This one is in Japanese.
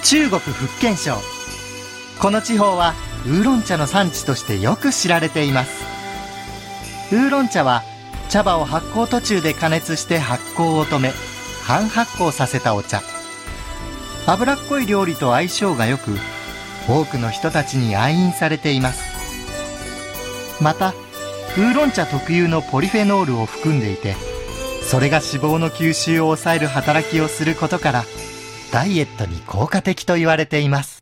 中国福建省。この地方はウーロン茶の産地としてよく知られています。ウーロン茶は茶葉を発酵途中で加熱して発酵を止め、半発酵させたお茶。脂っこい料理と相性が良く、多くの人たちに愛飲されています。またウーロン茶特有のポリフェノールを含んでいて、それが脂肪の吸収を抑える働きをすることから、ダイエットに効果的と言われています。